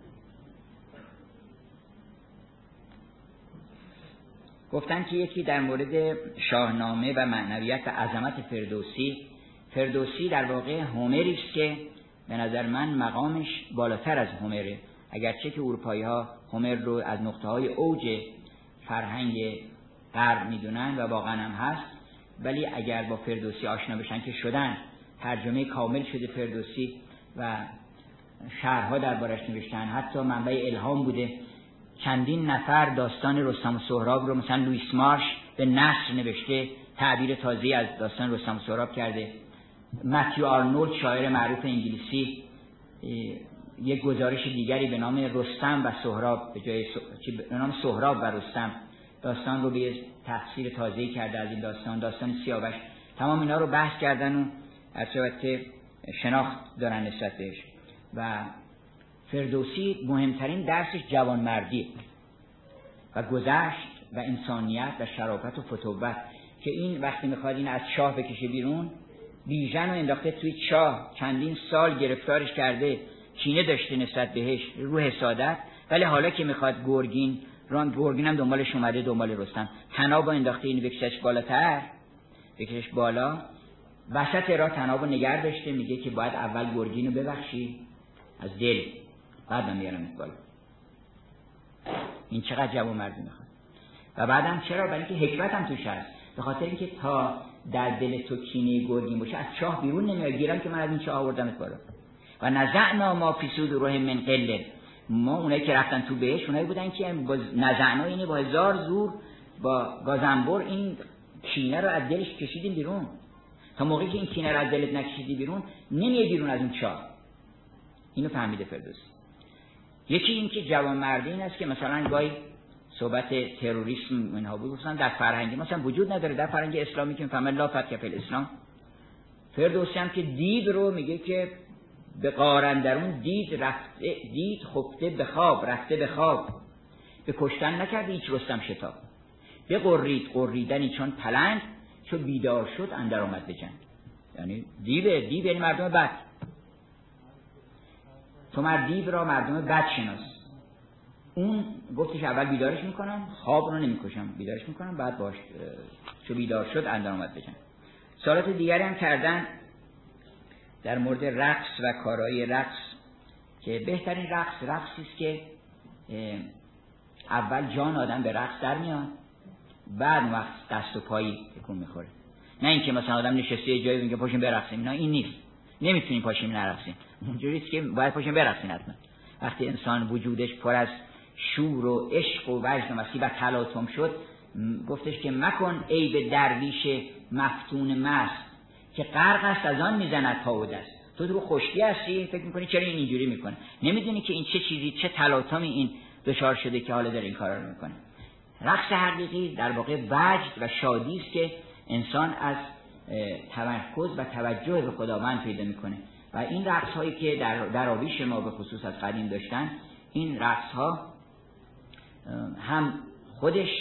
گفتن که یکی در مورد شاهنامه و معنویت و عظمت فردوسی، فردوسی در واقع هومری است که به نظر من مقامش بالاتر از هومره، اگرچه که اروپایی‌ها هومر رو از نقطه‌های اوج فرهنگ غرب میدونن و واقعا هم هست، ولی اگر با فردوسی آشنا بشن که شدن، ترجمه کامل شده فردوسی و شعرها دربارش نوشتن، حتی منبع الهام بوده. چندین نفر داستان رستم و سهراب رو مثلا لوئیس مارش به نثر نوشته، تعبیر تازه‌ای از داستان رستم و سهراب کرده. متیو آرنولد شاعر معروف انگلیسی یک گزارش دیگری به نام رستم و سهراب به جای به نام سهراب و رستم داستان رو به تفسیر تازه‌ای کرده از این داستان، داستان سیاوش. تمام اینا رو بحث کردن و البته شناخت دارن نسبت بهش. و فردوسی مهمترین درسش جوانمردی و گذشت و انسانیت و شرافت و فتوت، که این وقتی میخواد این از چاه بکشه بیرون، بیژن رو انداخته توی چاه، چندین سال گرفتارش کرده، کینه داشته نسبت بهش، رو حسادت، ولی حالا که میخواد گرگین ران گرگین هم دنبالش اومده، دنبال رستم، طناب انداخته اینو بکشش بالاتر، بکشش بالا، وسط راه طناب نگه داشته، میگه که باید اول گرگین رو ببخشی از دل، بعد میارم بالا. این چقدر جوانمردی میخواد. و بعدم چرا؟ برای اینکه حکمت هم توش هست، به خاطر اینکه تا در دل تو کینه گرگین باشه از چاه بیرون نمیای، گیرم که من از این چاه آوردمت بالا. و نزعنا ما فی صدورهم من غل، ما اونایی که رفتن تو بهش اونایی بودن که با نزعنا اینه با هزار زور با گازنبر این کینه رو از دلش کشیدیم بیرون. تا موقعی که این کینه رو از دلت نکشیدی بیرون نمیای بیرون از اون چاه. اینو فهمیده فردوسی. یکی این که جوانمردی این است که مثلا گاهی صحبت تروریسم اینها بود، مثلا در فرهنگ مثلا وجود نداره، در فرهنگ اسلامی که میفهمن لا فتح فی الاسلام. فردوسی هم که دید رو میگه که به قارندرون دید رفته، دید خفته به خواب، رفته به خواب، به کشتن نکرد هیچ رستم شتاب، به قرید قریدنی چون پلنگ، چو بیدار شد اندر آمد به جنگ. یعنی دیو، دیو یعنی مردم بد، تو مرد دیو را مردم بد شناس. اون گفتش اول بیدارش میکنم، خواب رو نمیکشم، بیدارش میکنم، بعد باش چو بیدار شد اندر آمد به جنگ. سوالات دیگری هم کردن در مورد رقص و کارهای رقص، که بهترین رقص رقصی است که اول جان آدم به رقص در میاد بعد وقت دست و پایی تکون میخوره. نه اینکه مثلا آدم نشسته یه جایی میگه پاشیم برقصیم، نه این نیست. نمیتونیم پاشیم نرقصیم. اونجوریه که باید پاشیم برقصیم حتما. وقتی انسان وجودش پر از شور و عشق و وجد و مستی و تلاطم شد، گفتش که مکن عیب درویش مفتون مست که غرق است از آن میزند پا و دست. تو رو خشکی هستی، فکر میکنی چرا این اینجوری میکنه، نمیدونی که این چه چیزی، چه تلاطمی این دچار شده که حالا داره این کارا رو میکنه. رقص حقیقی در واقع وجد و شادی است که انسان از تمرکز و توجه به خداوند پیدا میکنه و این رقص هایی که در دراویش ما به خصوص از قدیم داشتن، این رقص ها هم خودش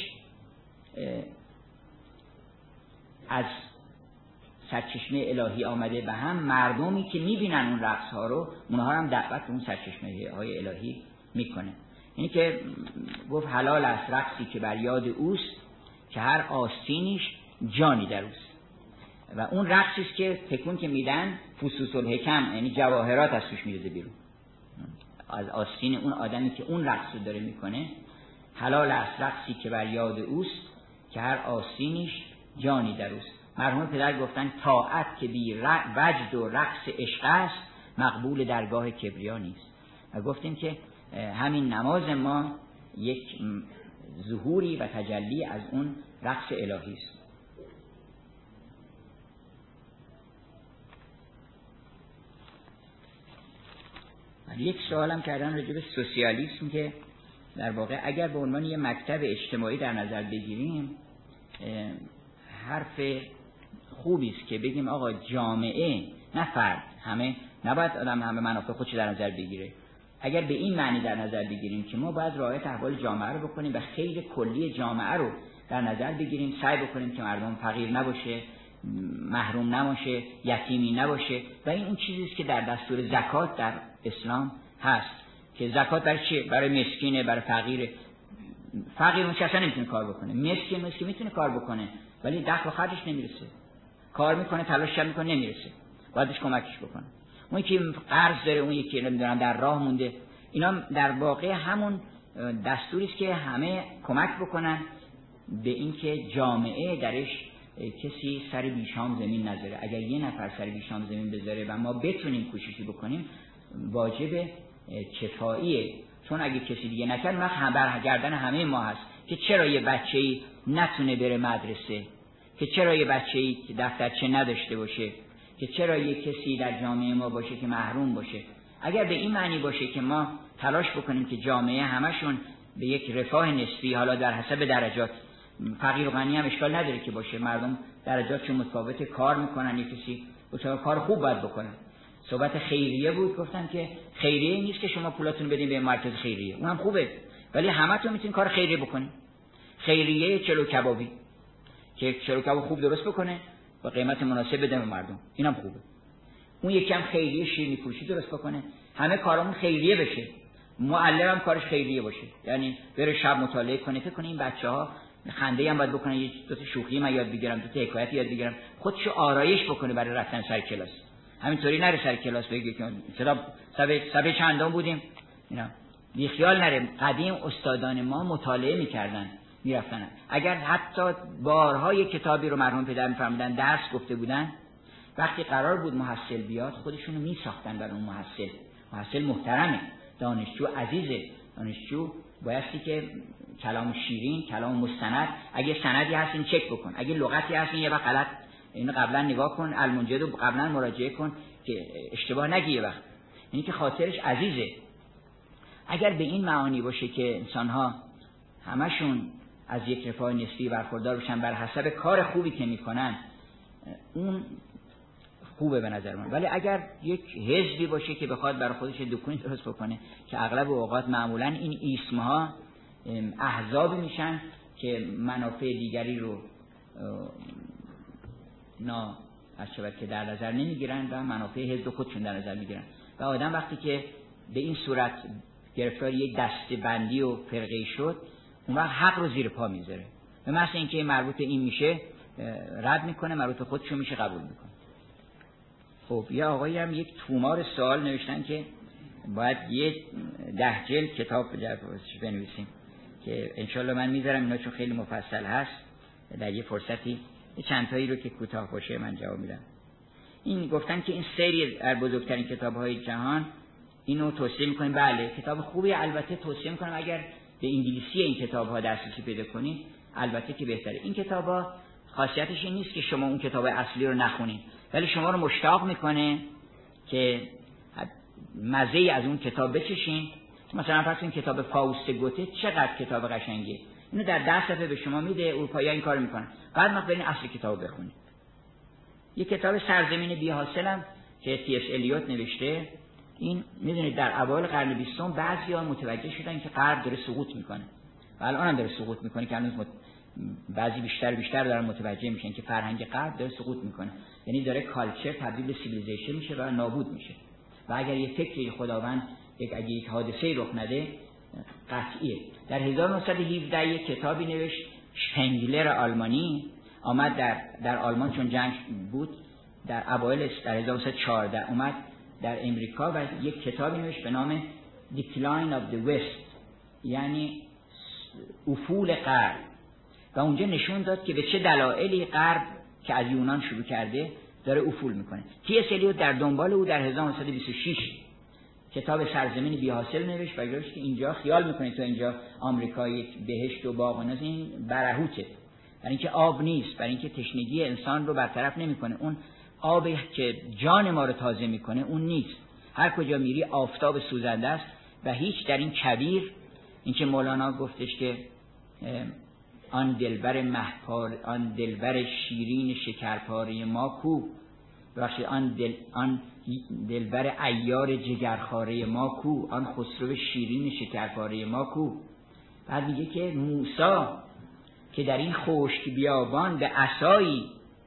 از سرچشمه الهی آمده و هم مردمی که میبینن اون رقص ها رو، اونها هم دعوت به اون سرچشمه های الهی میکنه. اینی که گفت حلال است رقصی که بر یاد اوست که هر آستینش جانی در اوست. و اون رقصی است که تکون که میدن فصوص الحکم، یعنی جواهرات از توش میریزه بیرون از آستین اون آدمی که اون رقص رو داره میکنه. حلال است رقصی که بر یاد اوست که هر آستینش جانی در اوست. مرحوم پدر گفتن طاعت که بی وجد و رقص عشق است مقبول درگاه کبریا نیست. و گفتیم که همین نماز ما یک ظهوری و تجلی از اون رقص الهی است. یک سوالم کردن راجع به سوسیالیسم که در واقع اگر به عنوان یک مکتب اجتماعی در نظر بگیریم، حرف خوبی است که بگیم آقا جامعه نه فرد، همه نباید آدم همه منافع خودش در نظر بگیره. اگر به این معنی در نظر بگیریم که ما باید رعایت احوال جامعه رو بکنیم و خیر کلی جامعه رو در نظر بگیریم، سعی بکنیم که مردم فقیر نباشه، محروم نباشه، یتیمی نباشه. و این اون چیزی است که در دستور زکات در اسلام هست که زکات برای چیه؟ برای مسکینه، برای فقیره. فقیر اون اصلا نمیتونه کار بکنه، مسکین مسکین میتونه کار بکنه ولی دخل و خرجش نمیرسه، کار میکنه تلاش میکنه نمیرسه، باید کمکش بکنه. اون که قرض داره، اون یکی نمیدونم در راه مونده، اینا در واقع همون دستوری است که همه کمک بکنن به اینکه جامعه درش کسی سر بیشام زمین نذاره. اگر یه نفر سر بیشام زمین بذاره و ما بتونیم کوششی بکنیم، واجب کفاییه. چون اگه کسی دیگه نکرد، ما خبر گردن همه ما هست که چرا یه بچه‌ای نتونه بره مدرسه، که چرا یه بچه‌ای که دفترچه نداشته باشه، که چرا یه کسی در جامعه ما باشه که محروم باشه. اگر به این معنی باشه که ما تلاش بکنیم که جامعه همشون به یک رفاه نسبی، حالا در حسب درجات، فقیر و غنی هم اشکال نداره که باشه، مردم درجاتشون متفاوته، کار میکنن، یه کسی بچه‌ها کار خوب باید بکنه. صحبت خیریه بود، گفتن که خیریه نیست که شما پولاتون بدین به مرکز خیریه، اونم خوبه، ولی همتون میتونین کار خیریه بکنین. خیریه چلو کبابی که چلو کباب خوب درست بکنه با قیمت مناسب بده به مردم، اینم خوبه. اون یکی هم خیریه شیرینی فروشی درست بکنه، همه کارامون خیریه بشه. معلم هم کارش خیریه باشه، یعنی بره شب مطالعه کنه، فکر کنه این بچه‌ها خنده هم باید بکنن، یه دو تا شوخی من یاد بگیرم، دو تا حکایت یاد بگیرم، خودشو آرایش بکنه برای رفتن سر کلاس. همینطوری نره سر کلاس بگه که چرا سبه سبه چندان بودیم، اینا بی خیال نره. قدیم استادان ما مطالعه می‌کردن، میرفتن. اگر حتی بارهای کتابی رو مرحوم پدر می‌فرمودن درس گفته بودن، وقتی قرار بود محصل بیاد خودشونو میساختن برای اون محصل. محصل محترمه، دانشجو عزیزه، دانشجو بایستی که کلام شیرین، کلام مستند، اگه سندی هستین چک بکن، اگه لغتی هستین یه وقت غلط اینو قبلا نگاه کن، المنجد رو قبلا مراجعه کن که اشتباه نگی یه وقت. یعنی که خاطرش عزیزه. اگر به این معانی باشه که انسان‌ها همشون از یک رفاه نسبی برخوردار بشن بر حسب کار خوبی که میکنن، اون خوبه به نظر من. ولی اگر یک حزبی باشه که بخواد برای خودش دکونی درست بکنه، که اغلب اوقات معمولا این ایسم‌ها احزاب میشن که منافع دیگری رو نا اشبت که در نظر نمیگیرن و منافع حزب خودشون در نظر میگیرن. و آدم وقتی که به این صورت گرفتار یک دسته‌بندی و فرقه‌ای شد، اون وقت حق رو زیر پا میذاره. به محض اینکه مربوط این میشه رد میکنه، مربوط خودشون میشه قبول میکنه. خب یه آقایی هم یک تومار سوال نوشتن که باید یه ده جلد کتاب بنویسیم که انشالله من میذارم اینا چون خیلی مفصل هست. در یه فرصتی چند تایی رو که کوتاه باشه من جواب میدم. این گفتن که این سری از بزرگترین کتاب‌های جهان اینو توصیه می‌کنیم. بله کتاب خوبی، البته توصیه می‌کنم اگر به انگلیسی این کتاب‌ها دسترسی پیدا کنید البته که بهتره. این کتاب‌ها خاصیتش این نیست که شما اون کتاب اصلی رو نخونید، ولی شما رو مشتاق می‌کنه که مزه از اون کتاب بچشین. مثلا فرض کنید کتاب فاوست گوته چقدر کتاب قشنگیه، اینو در ده صفحه به شما میده. اروپایی‌ها این کارو میکنن. بعد ما برین اصل کتابو بخونید. یه کتاب سرزمین بی حاصلم که تی اس الیوت نوشته، این میدونید در اوایل قرن بیستم بعضیا متوجه شدن که غرب داره سقوط میکنه و الان هم داره سقوط میکنه که هنوز مت... بعضی بیشتر بیشتر دارن متوجه میشن که فرهنگ غرب داره سقوط میکنه، یعنی داره کالچر تبدیل به سیویلیزیشن میشه و نابود میشه. و اگر یه فکری خداوند یک اگه یک حادثه رخ نده قطعیه. در هزار و نهصد و هفده یک کتابی نوشت شپنگلر آلمانی، آمد در در آلمان چون جنگ بود در اوایل در هزار و نهصد و چهارده اومد در امریکا و یک کتابی نوشت به نام Decline of the West، یعنی افول غرب، و اونجا نشون داد که به چه دلایلی غرب که از یونان شروع کرده داره افول میکنه. تی اس الیوت در دنبال او در هزار و نهصد و بیست و شش کتاب سرزمین بی حاصل نوشت و گفت که اینجا خیال میکنید تو اینجا آمریکا یک بهشت و باغ و اینا، این برهوته، برای اینکه آب نیست، برای اینکه تشنگی انسان رو برطرف نمیکنه. اون آبی که جان ما رو تازه میکنه اون نیست. هر کجا میری آفتاب سوزنده است و هیچ در این کبیر، این که مولانا گفتش که آن دلبر مهپار، آن دلبر شیرین شکرپاره ما کو، بخشید آن دل آن دلبر عیار جگرخواره ما کو، آن خسرو شیرین شکرپاره ما کو. بعد میگه که موسی که در این خشک بیابان به عصایی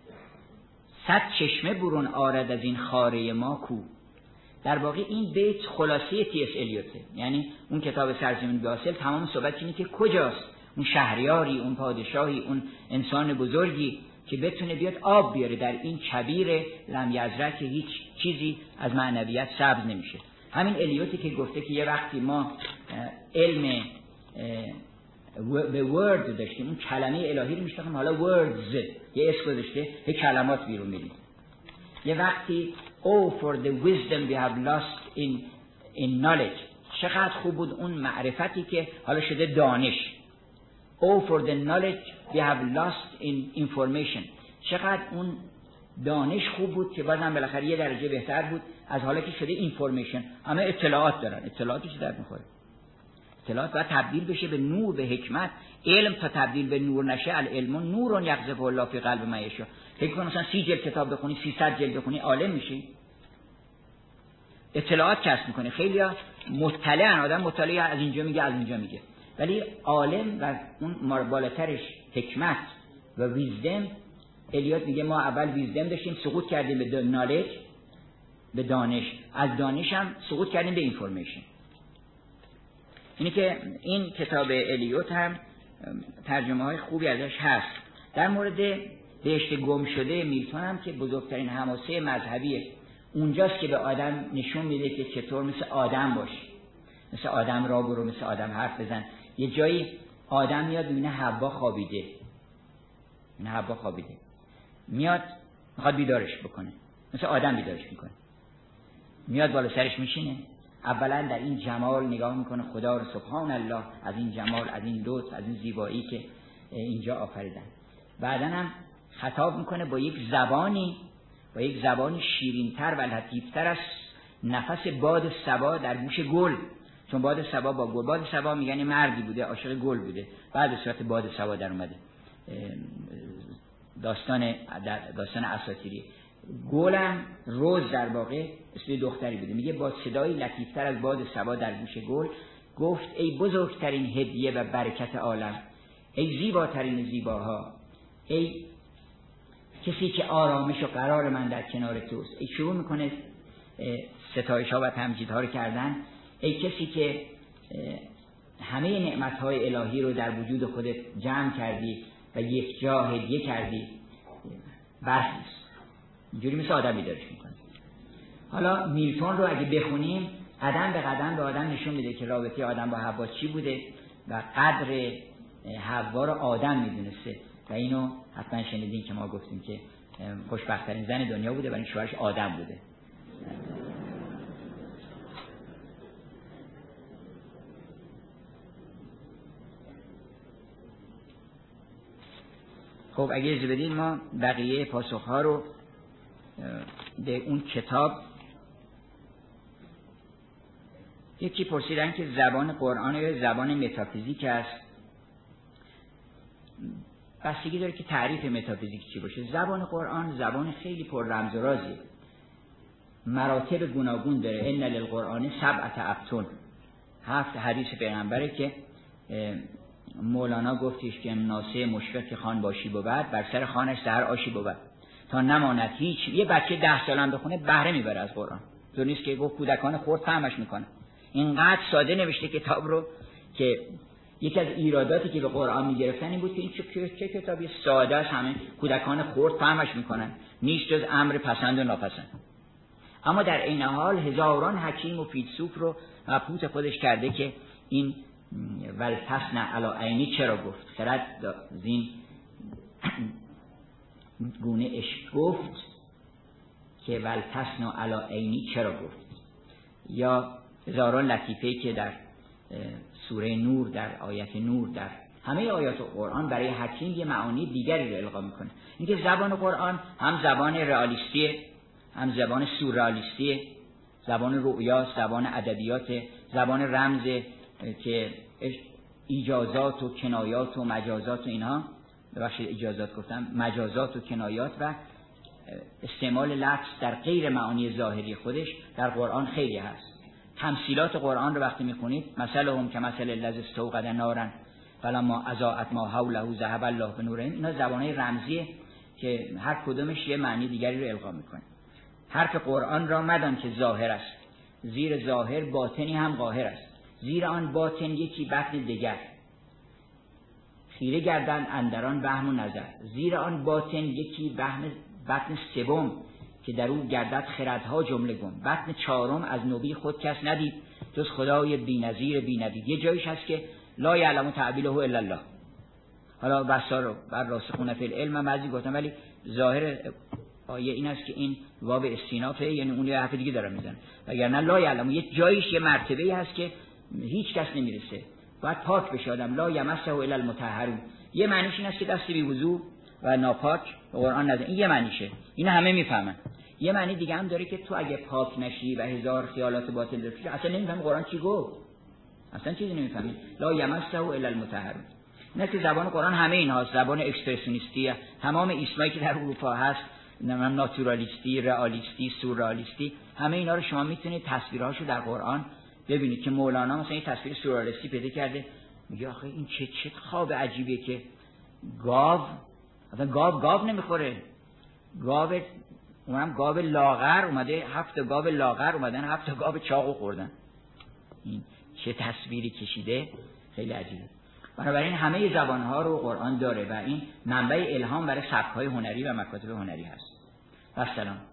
صد چشمه برون آرد از این خاره ما کو. در واقع این بیت خلاصه تی اس الیوته، یعنی اون کتاب سرزمین بی حاصل تمام صحبت اینه که کجاست اون شهریاری، اون پادشاهی، اون انسان بزرگی که بتونه بیاد آب بیاره در این کبیر لم یزرع که هیچ چیزی از معنویت سبز نمیشه. همین الیوتی که گفته که یه وقتی ما علم به ورد داشتیم، اون کلمه الهی رو میشناختیم، حالا وردز یه اسم گذاشته، یه کلمات بیرون میریم. یه وقتی oh for the wisdom we have lost in in knowledge، چقدر خوب بود اون معرفتی که حالا شده دانش. oh for the knowledge we have lost in information، چقدر اون دانش خوب بود که بازم بالاخره یه درجه بهتر بود از حالا که شده اینفورمیشن. همه اطلاعات دارن، اطلاعاتش درد میخوره. اطلاعات باید تبدیل بشه به نور، به حکمت. علم تا تبدیل به نور نشه، العلم نور یقذف الله فی قلب من یشاء. فکر کن مثلا سی جلد کتاب بخونی، سیصد جلد بخونی، عالم میشی. اطلاعات کسب میکنه. خیلی‌ها مطلعن، آدم مطلع از اینجا میگه از اینجا میگه، ولی عالم و اون بالاترش حکمت و ویزدم. الیوت میگه ما اول ویزدم داشتیم، سقوط کردیم به نالج، به دانش، از دانش هم سقوط کردیم به اینفورمیشن. اینی که این کتاب الیوت هم ترجمه های خوبی ازش هست. در مورد بهشت گم شده میلتون هم که بزرگترین حماسه مذهبیه، اونجاست که به آدم نشون میده که چطور مثل آدم باش، مثل آدم را برو، مثل آدم حرف بزن. یه جایی آدم میاد میبینه حوا خوابیده، این حوا خوابیده، میاد میخواد بیدارش بکنه، مثل آدم بیدارش میکنه، میاد بالا سرش میشینه، اولا در این جمال نگاه میکنه خدا رو، سبحان الله، از این جمال، از این لطف، از این زیبایی که اینجا آفریدن. بعدن هم خطاب میکنه با یک زبانی با یک زبانی شیرینتر و لطیفتر از نفس باد صبا در گوش گل، چون باد صبا با گل، باد صبا میگن مردی بوده عاشق گل بوده، بعد به صورت باد صبا در اومده. داستان داستان اساطیری. گلم روز در واقع اسم دختری بوده، میگه با صدای لطیفتر از باد صبا در گوش گل گفت ای بزرگترین هدیه و برکت عالم، ای زیباترین زیباها، ای کسی که آرامش و قرار من در کنار توست. ای شروع میکنه ستایش ها و تمجید ها رو کردن، ای کسی که همه نعمت های الهی رو در وجود خودت جمع کردی و یک جا هدیه کردی. بس اینجوری مثل آدم بیدارش میکنه. حالا میلتون رو اگه بخونیم قدم به قدم به آدم نشون میده که رابطه آدم با حوا چی بوده و قدر حوا رو آدم میدونسته و اینو حتما شنیدین که ما گفتیم که خوشبخت‌ترین زن دنیا بوده ولی شوهرش آدم بوده. خب اگه اجازه بدین ما بقیه پاسخ‌ها رو به اون کتاب. یکی پرسیدن که زبان قرآن یا زبان متافیزیک است. بستگی داره که تعریف متافیزیک چی باشه. زبان قرآن زبان خیلی پر رمز و رازیه، مراتب گوناگون داره. ان للقرآن سبعة ابطن، هفت حدیث پیغمبره که مولانا گفتش که ناسه مشفق خان باشی بود بر سر خانش سحر آشی بود تا نماند هیچ. یه بچه ده سالم بخونه بهره میبره از قرآن. تو نیست که گفت کودکان خرد فهمش میکنه. اینقدر ساده نوشته کتاب رو که یکی از ایراداتی که به قرآن میگرفتن این بود که این چه, چه کتابی ساده است، همه کودکان خرد فهمش میکنن، نیست جز امر پسند و ناپسند. اما در این حال هزاران حکیم و فیلسوف رو مبهوت خودش کرده که این ولتسن علی عینی چرا گفت، خرد زین گونه عشق گفت که ولتسن علی عینی چرا گفت. یا هزاران لطیفه که در سوره نور، در آیت نور، در همه آیات قرآن برای حکیم یه معانی دیگری رو القا میکنه. اینکه زبان قرآن هم زبان رئالیستیه، هم زبان سورئالیستیه، زبان رؤیاست، زبان ادبیات، زبان رمز که ایجازات و کنایات و مجازات و اینها، ببخشید ایجازات گفتم، مجازات و کنایات و استعمال لفظ در غیر معانی ظاهری خودش در قرآن خیلی هست. تمثیلات قرآن رو وقتی میخونید، مثلهم که مثل الذی استوقد نارا فلما اضاءت ما حوله ذهب الله بنورهم، اینا زبانهای رمزیه که هر کدومش یه معنی دیگری رو القا میکنه. حرف قرآن را مدان که ظاهر است، زیر ظاهر باطنی هم قاهر است، زیر آن باطن یکی بطن دیگر، خیره گردن اندران وهم و نظر، زیر آن باطن یکی وهم بطن سوم که در او گردد خردها جمله گم، بطن چهارم از نبی خود کس ندید جز خدای بی‌نظیر بی‌ندید. یه جایش هست که لا یعلم تعبیله الا الله. حالا بحثا رو بر راسخون فی العلم بعضی گفتم، ولی ظاهر آیه این است که این واو استینافه، یعنی اون یه حرف دیگه داره میزنه، وگرنه لا یعلم یه جایش یه مرتبه‌ای هست که هیچ کس نمیرسه، باید پاک بشه آدم. لا یمسه الا المطهرون، یه معنیش این است که دست بی وضو و ناپاک به قرآن نزن، این یه معنیشه، این همه میفهمن. یه معنی دیگه هم داره که تو اگه پاک نشی و هزار خیالات باطل داری اصلا نمیفهمی قرآن چی گفت، اصلا چیزی نمیفهمی. لا یمسه الا المطهرون. نه که زبان قرآن همه اینهاست، زبان اکسپرسیونیستی، تمام ایسمایی که در اروپا هست، نمیدونم ناتورالیستی، رئالیستی، سورئالیستی، همه اینا رو شما میتونید تصویرهاشو در قرآن ببینید. که مولانا مثلا این تصویر سورئالیستی پیدا کرده، میگه آخه این چه چه خواب عجیبیه که گاو، مثلا گاو گاو نمیخوره، گاو اونم گاو لاغر اومده، هفت گاو لاغر اومدن هفت گاو چاقو خوردن. این چه تصویری کشیده، خیلی عجیبه. بنابراین همه زبانها رو قرآن داره و این منبع الهام برای سبک‌های هنری و مکاتب هنری هست. و سلام.